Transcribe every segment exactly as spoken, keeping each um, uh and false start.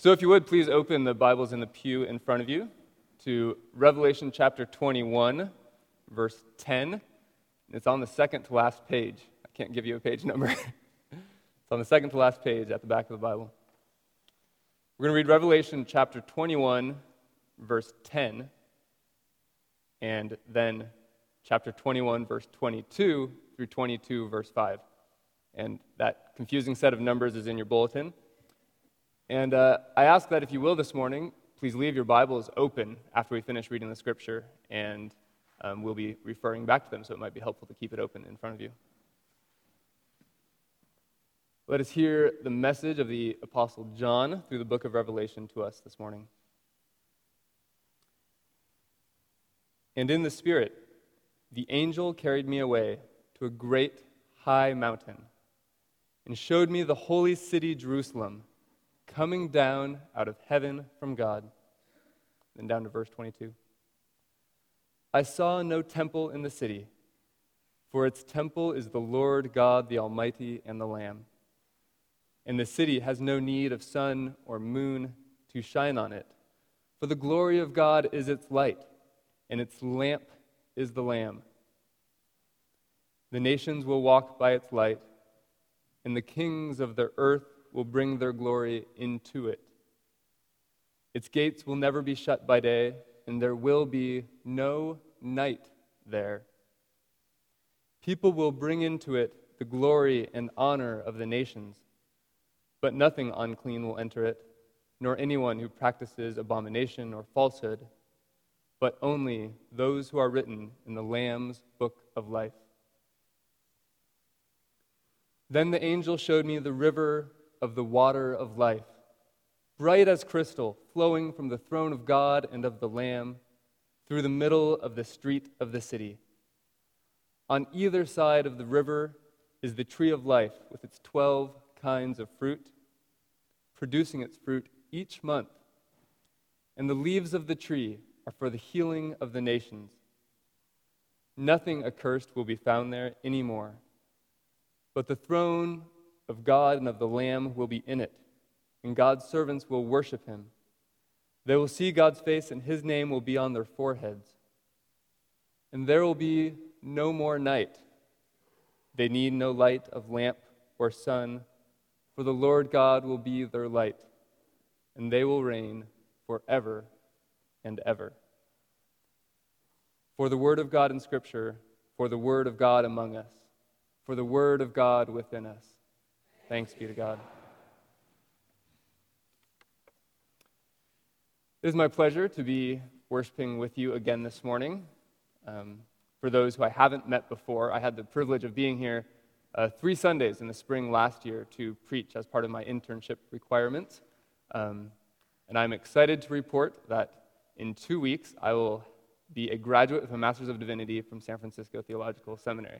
So if you would, please open the Bibles in the pew in front of you to Revelation chapter twenty-one, verse ten. It's on the second to last page. I can't give you a page number. It's on the second to last page at the back of the Bible. We're going to read Revelation chapter twenty-one, verse ten, and then chapter twenty-one, verse twenty-two through twenty-two, verse five. And that confusing set of numbers is in your bulletin. And uh, I ask that if you will this morning, please leave your Bibles open after we finish reading the Scripture, and um, we'll be referring back to them, so it might be helpful to keep it open in front of you. Let us hear the message of the Apostle John through the book of Revelation to us this morning. And in the Spirit, the angel carried me away to a great high mountain and showed me the holy city Jerusalem, coming down out of heaven from God. Then down to verse twenty-two. I saw no temple in the city, for its temple is the Lord God, the Almighty, and the Lamb. And the city has no need of sun or moon to shine on it, for the glory of God is its light, and its lamp is the Lamb. The nations will walk by its light, and the kings of the earth will bring their glory into it. Its gates will never be shut by day, and there will be no night there. People will bring into it the glory and honor of the nations, but nothing unclean will enter it, nor anyone who practices abomination or falsehood, but only those who are written in the Lamb's book of life. Then the angel showed me the river of the water of life, bright as crystal, flowing from the throne of God and of the Lamb through the middle of the street of the city. On either side of the river is the tree of life with its twelve kinds of fruit, producing its fruit each month. And the leaves of the tree are for the healing of the nations. Nothing accursed will be found there anymore, but the throne of God and of the Lamb will be in it, and God's servants will worship him. They will see God's face, and his name will be on their foreheads. And there will be no more night. They need no light of lamp or sun, for the Lord God will be their light, and they will reign forever and ever. For the word of God in Scripture, for the word of God among us, for the word of God within us. Thanks be to God. It is my pleasure to be worshiping with you again this morning. Um, for those who I haven't met before, I had the privilege of being here uh, three Sundays in the spring last year to preach as part of my internship requirements. Um, and I'm excited to report that in two weeks I will be a graduate with a Master's of Divinity from San Francisco Theological Seminary.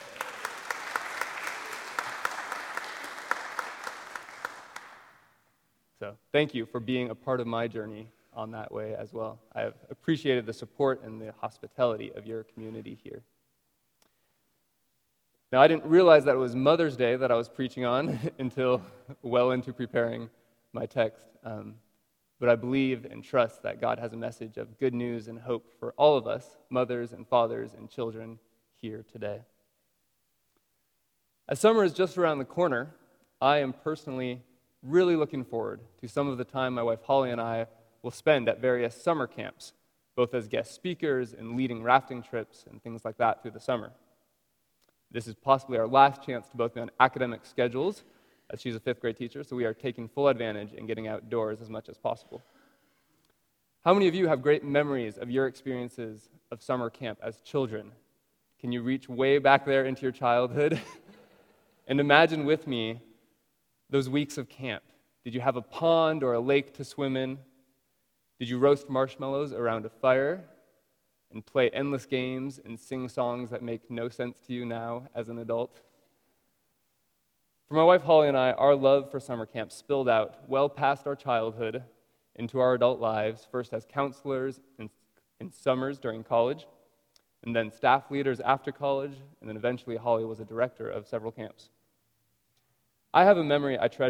So thank you for being a part of my journey on that way as well. I have appreciated the support and the hospitality of your community here. Now, I didn't realize that it was Mother's Day that I was preaching on until well into preparing my text. Um, but I believe and trust that God has a message of good news and hope for all of us, mothers and fathers and children here today. As summer is just around the corner, I am personally really looking forward to some of the time my wife Holly and I will spend at various summer camps, both as guest speakers and leading rafting trips and things like that through the summer. This is possibly our last chance to both be on academic schedules, as she's a fifth grade teacher, so we are taking full advantage and getting outdoors as much as possible. How many of you have great memories of your experiences of summer camp as children? Can you reach way back there into your childhood? And imagine with me those weeks of camp. Did you have a pond or a lake to swim in? Did you roast marshmallows around a fire and play endless games and sing songs that make no sense to you now as an adult? For my wife Holly and I, our love for summer camp spilled out well past our childhood into our adult lives, first as counselors in, in summers during college, and then staff leaders after college, and then eventually Holly was a director of several camps. I have a memory I treasure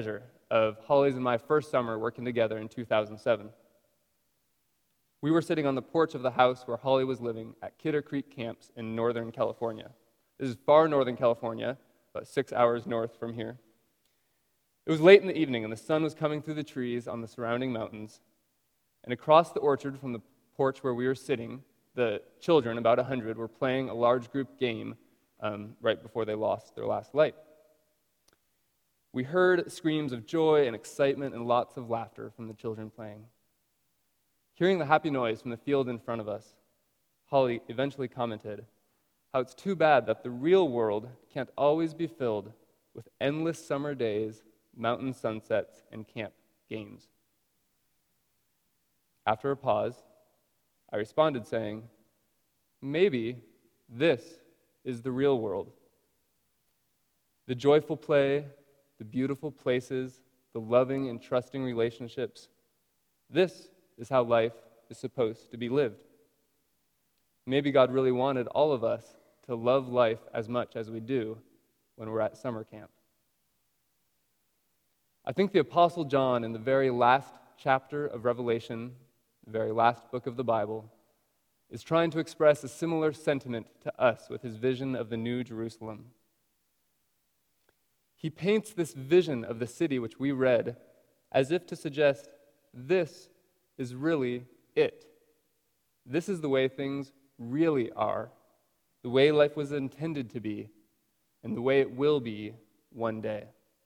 of Holly's and my first summer working together in two thousand seven. We were sitting on the porch of the house where Holly was living at Kidder Creek Camps in Northern California. This is far Northern California, about six hours north from here. It was late in the evening, and the sun was coming through the trees on the surrounding mountains. And across the orchard from the porch where we were sitting, the children, about a hundred, were playing a large group game um, right before they lost their last light. We heard screams of joy and excitement and lots of laughter from the children playing. Hearing the happy noise from the field in front of us, Holly eventually commented how it's too bad that the real world can't always be filled with endless summer days, mountain sunsets, and camp games. After a pause, I responded saying, maybe this is the real world. The joyful play, the beautiful places, the loving and trusting relationships. This is how life is supposed to be lived. Maybe God really wanted all of us to love life as much as we do when we're at summer camp. I think the Apostle John, in the very last chapter of Revelation, the very last book of the Bible, is trying to express a similar sentiment to us with his vision of the New Jerusalem. He paints this vision of the city which we read as if to suggest this is really it. This is the way things really are, the way life was intended to be, and the way it will be one day.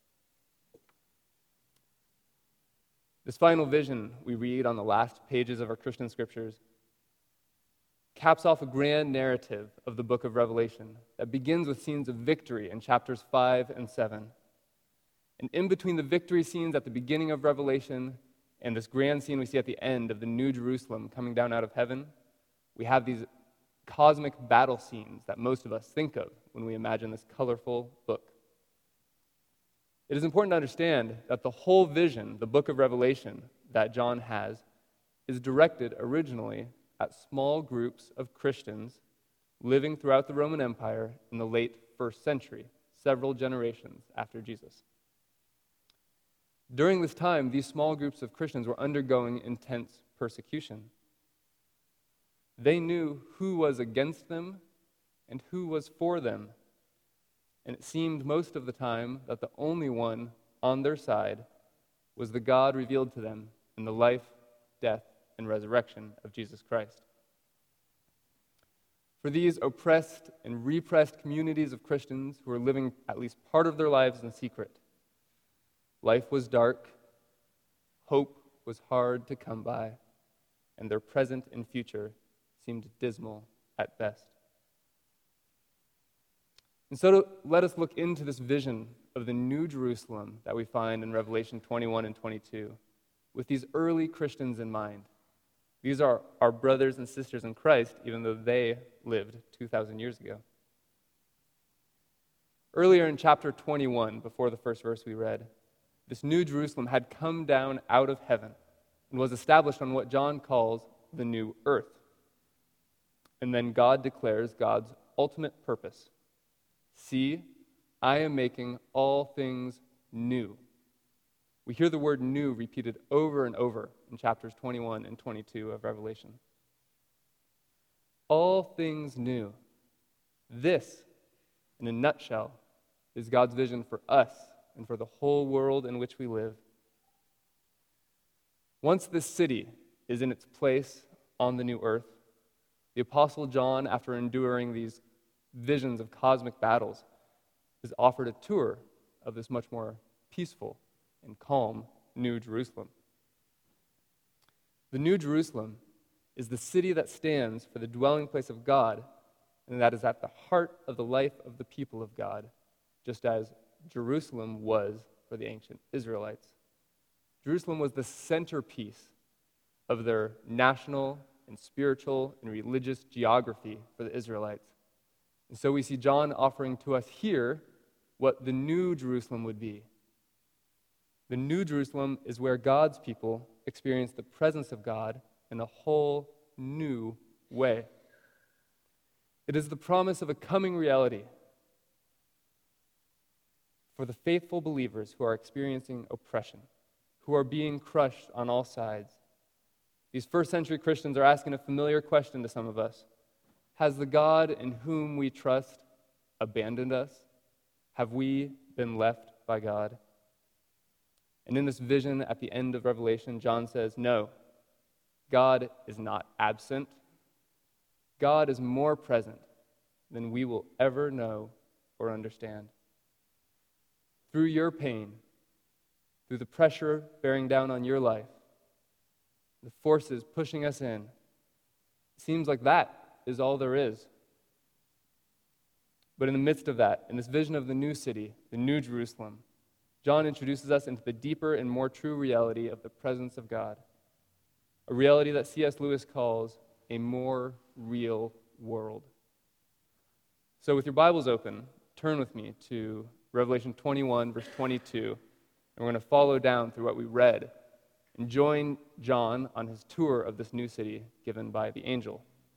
This final vision we read on the last pages of our Christian scriptures caps off a grand narrative of the book of Revelation that begins with scenes of victory in chapters five and seven. And in between the victory scenes at the beginning of Revelation and this grand scene we see at the end of the New Jerusalem coming down out of heaven, we have these cosmic battle scenes that most of us think of when we imagine this colorful book. It is important to understand that the whole vision, the book of Revelation that John has, is directed originally at small groups of Christians living throughout the Roman Empire in the late first century, several generations after Jesus. During this time, these small groups of Christians were undergoing intense persecution. They knew who was against them and who was for them. And it seemed most of the time that the only one on their side was the God revealed to them in the life, death, and resurrection of Jesus Christ. For these oppressed and repressed communities of Christians who were living at least part of their lives in secret, life was dark, hope was hard to come by, and their present and future seemed dismal at best. And so let us look into this vision of the New Jerusalem that we find in Revelation twenty-one and twenty-two with these early Christians in mind. These are our brothers and sisters in Christ, even though they lived two thousand years ago. Earlier in chapter twenty-one, before the first verse we read, this New Jerusalem had come down out of heaven and was established on what John calls the new earth. And then God declares God's ultimate purpose. See, I am making all things new. We hear the word new repeated over and over in chapters twenty-one and twenty-two of Revelation. All things new. This, in a nutshell, is God's vision for us and for the whole world in which we live. Once this city is in its place on the new earth, the Apostle John, after enduring these visions of cosmic battles, is offered a tour of this much more peaceful and calm New Jerusalem. The New Jerusalem is the city that stands for the dwelling place of God, and that is at the heart of the life of the people of God, just as Jerusalem was for the ancient Israelites. Jerusalem was the centerpiece of their national and spiritual and religious geography for the Israelites. And so we see John offering to us here what the New Jerusalem would be. The New Jerusalem is where God's people experience the presence of God in a whole new way. It is the promise of a coming reality. for the faithful believers who are experiencing oppression, who are being crushed on all sides. These first century Christians are asking a familiar question to some of us. Has the God in whom we trust abandoned us? Have we been left by God? And in this vision at the end of Revelation, John says, no, God is not absent. God is more present than we will ever know or understand. Through your pain, through the pressure bearing down on your life, the forces pushing us in, it seems like that is all there is. But in the midst of that, in this vision of the new city, the new Jerusalem, John introduces us into the deeper and more true reality of the presence of God, a reality that C S Lewis calls a more real world. So with your Bibles open, turn with me to Revelation twenty-one, verse twenty-two, and we're going to follow down through what we read and join John on his tour of this new city given by the angel.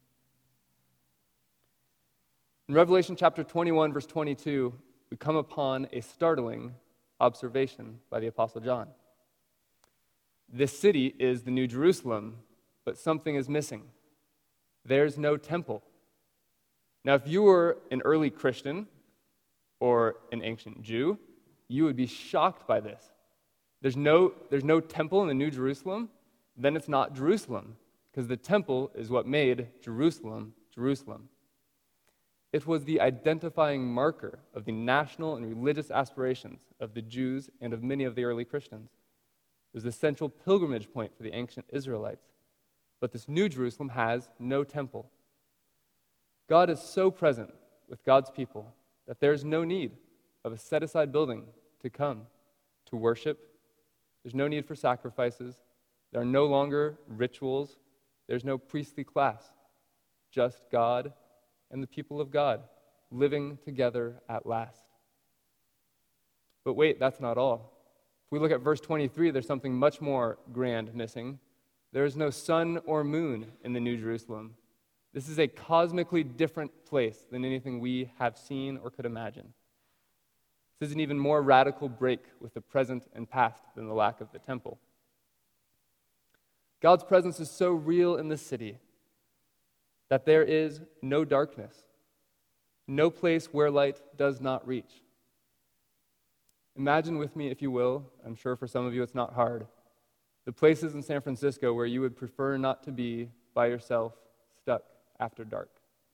In Revelation chapter twenty-one, verse twenty-two, we come upon a startling observation by the Apostle John. This city is the New Jerusalem, but something is missing. There's no temple. Now, if you were an early Christian or an ancient Jew, you would be shocked by this. There's no, there's no temple in the New Jerusalem, then it's not Jerusalem, because the temple is what made Jerusalem, Jerusalem. It was the identifying marker of the national and religious aspirations of the Jews and of many of the early Christians. It was the central pilgrimage point for the ancient Israelites. But this new Jerusalem has no temple. God is so present with God's people that there's no need of a set-aside building to come to worship. There's no need for sacrifices. There are no longer rituals. There's no priestly class. Just God and the people of God living together at last. But wait, that's not all. If we look at verse twenty-three, there's something much more grand missing. There is no sun or moon in the New Jerusalem. This is a cosmically different place than anything we have seen or could imagine. This is an even more radical break with the present and past than the lack of the temple. God's presence is so real in this city that there is no darkness, no place where light does not reach. Imagine with me, if you will, I'm sure for some of you it's not hard, the places in San Francisco where you would prefer not to be by yourself, stuck after dark.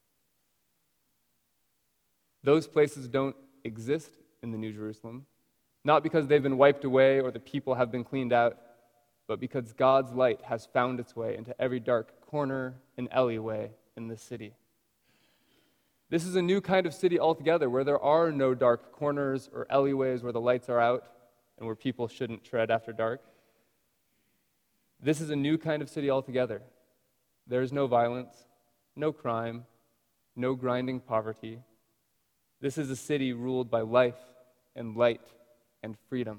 Those places don't exist in the New Jerusalem, not because they've been wiped away or the people have been cleaned out, but because God's light has found its way into every dark corner and alleyway in this city. This is a new kind of city altogether, where there are no dark corners or alleyways where the lights are out and where people shouldn't tread after dark. This is a new kind of city altogether. There is no violence, no crime, no grinding poverty. This is a city ruled by life and light and freedom.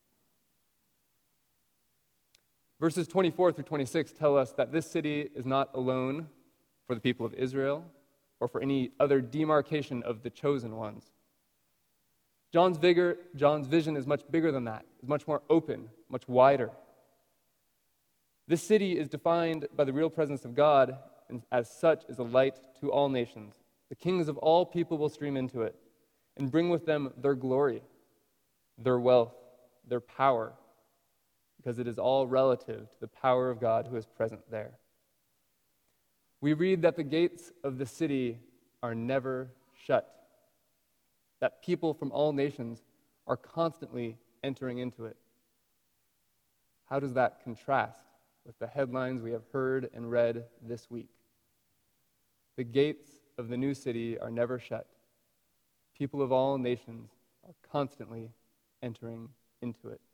Verses twenty-four through twenty-six tell us that this city is not alone for the people of Israel or for any other demarcation of the chosen ones. John's vigor, John's vision is much bigger than that. It's much more open, much wider. This city is defined by the real presence of God, and as such is a light to all nations. The kings of all people will stream into it and bring with them their glory, their wealth, their power, because it is all relative to the power of God who is present there. We read that the gates of the city are never shut, that people from all nations are constantly entering into it. How does that contrast with the headlines we have heard and read this week? The gates of the new city are never shut. People of all nations are constantly entering into it.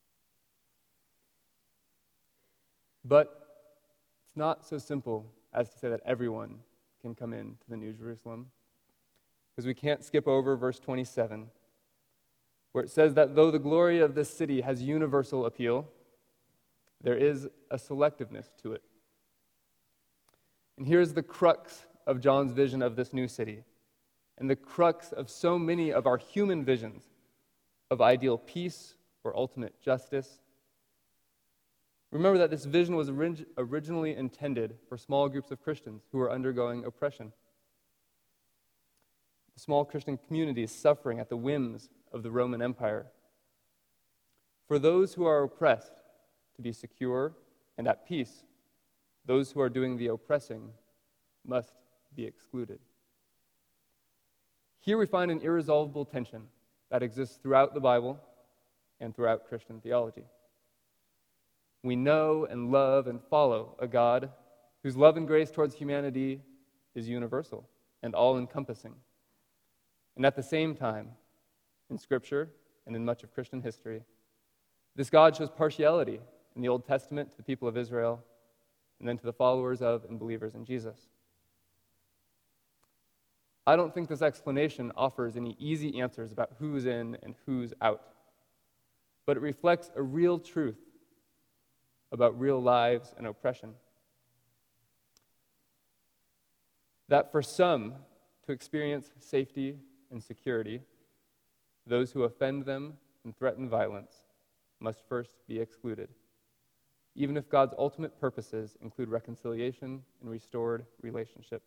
But it's not so simple as to say that everyone can come into the New Jerusalem, because we can't skip over verse twenty-seven, where it says that though the glory of this city has universal appeal, there is a selectiveness to it. And here's the crux of John's vision of this new city, and the crux of so many of our human visions. of ideal peace or ultimate justice. Remember that this vision was orig- originally intended for small groups of Christians who were undergoing oppression. The small Christian communities suffering at the whims of the Roman Empire. For those who are oppressed to be secure and at peace, those who are doing the oppressing must be excluded. Here we find an irresolvable tension that exists throughout the Bible and throughout Christian theology. We know and love and follow a God whose love and grace towards humanity is universal and all-encompassing. And at the same time, in Scripture and in much of Christian history, this God shows partiality in the Old Testament to the people of Israel and then to the followers of and believers in Jesus. I don't think this explanation offers any easy answers about who's in and who's out, but it reflects a real truth about real lives and oppression. That for some to experience safety and security, those who offend them and threaten violence must first be excluded, even if God's ultimate purposes include reconciliation and restored relationship.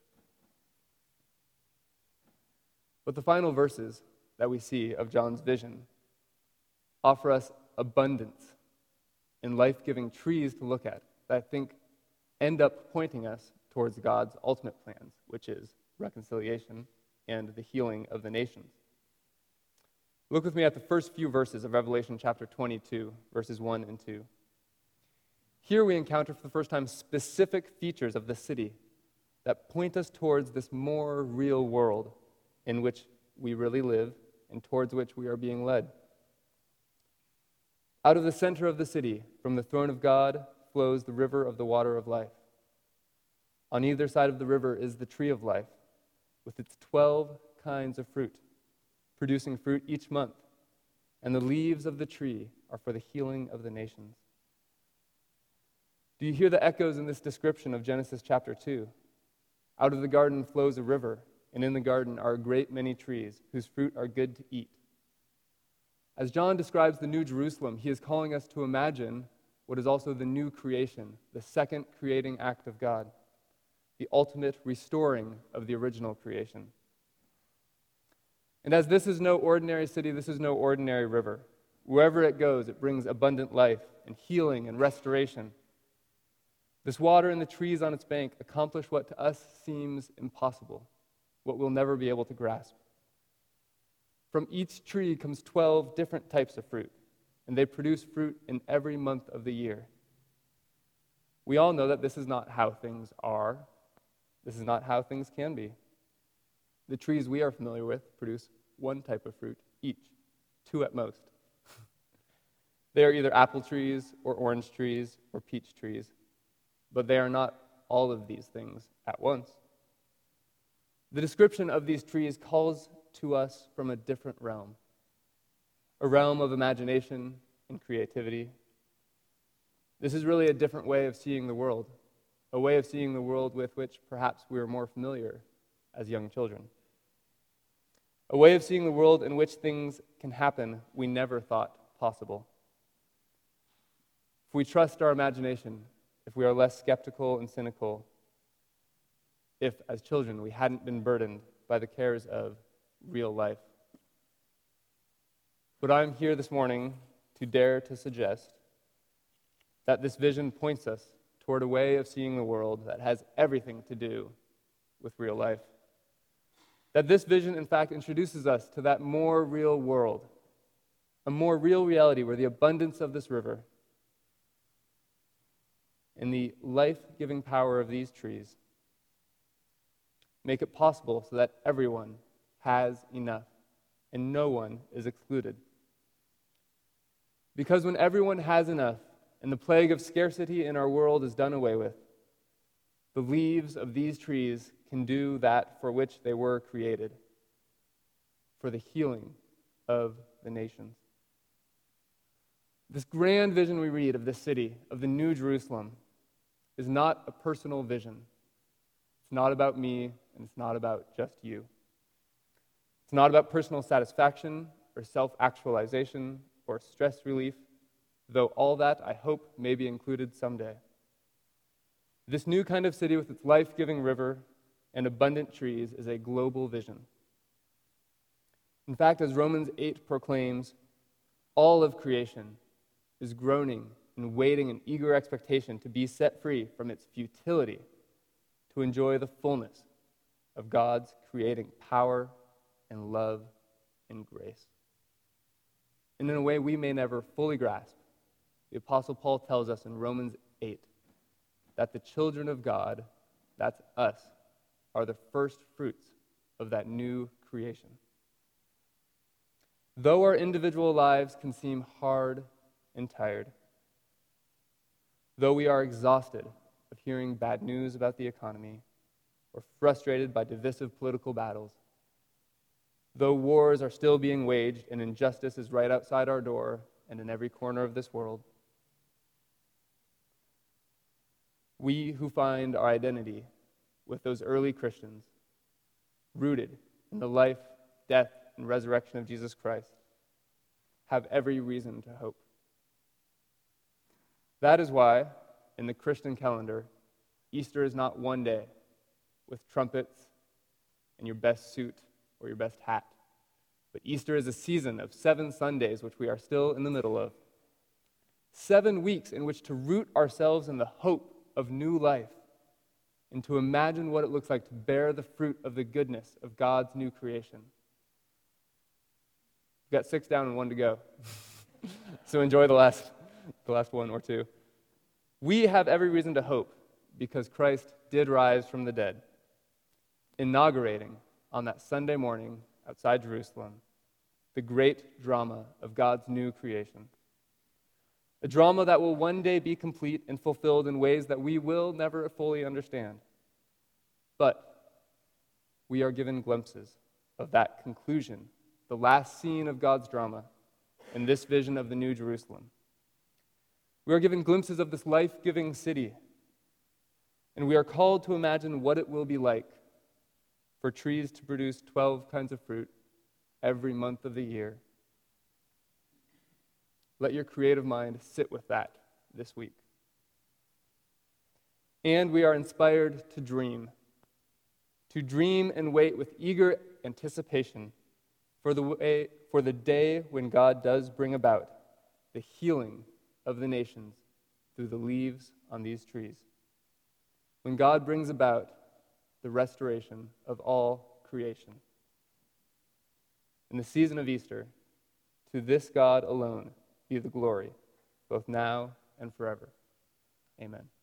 But the final verses that we see of John's vision offer us abundance and life-giving trees to look at that I think end up pointing us towards God's ultimate plans, which is reconciliation and the healing of the nations. Look with me at the first few verses of Revelation chapter twenty-two, verses one and two. Here we encounter for the first time specific features of the city that point us towards this more real world in which we really live and towards which we are being led. Out of the center of the city, from the throne of God, flows the river of the water of life. On either side of the river is the tree of life, with its twelve kinds of fruit, producing fruit each month, and the leaves of the tree are for the healing of the nations. Do you hear the echoes in this description of Genesis chapter two? Out of the garden flows a river, and in the garden are a great many trees, whose fruit are good to eat. As John describes the New Jerusalem, he is calling us to imagine what is also the new creation, the second creating act of God, the ultimate restoring of the original creation. And as this is no ordinary city, this is no ordinary river. Wherever it goes, it brings abundant life and healing and restoration. This water and the trees on its bank accomplish what to us seems impossible, what we'll never be able to grasp. From each tree comes twelve different types of fruit, and they produce fruit in every month of the year. We all know that this is not how things are. This is not how things can be. The trees we are familiar with produce one type of fruit each, two at most. They are either apple trees or orange trees or peach trees, but they are not all of these things at once. The description of these trees calls to us from a different realm, a realm of imagination and creativity. This is really a different way of seeing the world, a way of seeing the world with which perhaps we are more familiar as young children, a way of seeing the world in which things can happen we never thought possible. If we trust our imagination, if we are less skeptical and cynical, if as children we hadn't been burdened by the cares of real life. But I'm here this morning to dare to suggest that this vision points us toward a way of seeing the world that has everything to do with real life. That this vision, in fact, introduces us to that more real world, a more real reality where the abundance of this river and the life-giving power of these trees make it possible so that everyone has enough and no one is excluded. Because when everyone has enough and the plague of scarcity in our world is done away with, the leaves of these trees can do that for which they were created, for the healing of the nations. This grand vision we read of this city, of the New Jerusalem, is not a personal vision. It's not about me, and it's not about just you. It's not about personal satisfaction or self-actualization or stress relief, though all that, I hope, may be included someday. This new kind of city with its life-giving river and abundant trees is a global vision. In fact, as Romans eight proclaims, all of creation is groaning and waiting in eager expectation to be set free from its futility to enjoy the fullness of God's creating power and love and grace. And in a way we may never fully grasp, the Apostle Paul tells us in Romans eight that the children of God, that's us, are the first fruits of that new creation. Though our individual lives can seem hard and tired, though we are exhausted of hearing bad news about the economy or frustrated by divisive political battles, though wars are still being waged and injustice is right outside our door and in every corner of this world, we who find our identity with those early Christians, rooted in the life, death, and resurrection of Jesus Christ, have every reason to hope. That is why, in the Christian calendar, Easter is not one day with trumpets and your best suit or your best hat, but Easter is a season of seven Sundays, which we are still in the middle of. Seven weeks in which to root ourselves in the hope of new life and to imagine what it looks like to bear the fruit of the goodness of God's new creation. We've got six down and one to go. So enjoy the last, the last one or two. We have every reason to hope because Christ did rise from the dead, inaugurating on that Sunday morning outside Jerusalem the great drama of God's new creation. A drama that will one day be complete and fulfilled in ways that we will never fully understand. But we are given glimpses of that conclusion, the last scene of God's drama, in this vision of the New Jerusalem. We are given glimpses of this life-giving city, and we are called to imagine what it will be like for trees to produce twelve kinds of fruit every month of the year. Let your creative mind sit with that this week. And we are inspired to dream, to dream and wait with eager anticipation for the way, for the day when God does bring about the healing of the nations through the leaves on these trees. When God brings about the restoration of all creation. In the season of Easter, to this God alone be the glory, both now and forever. Amen.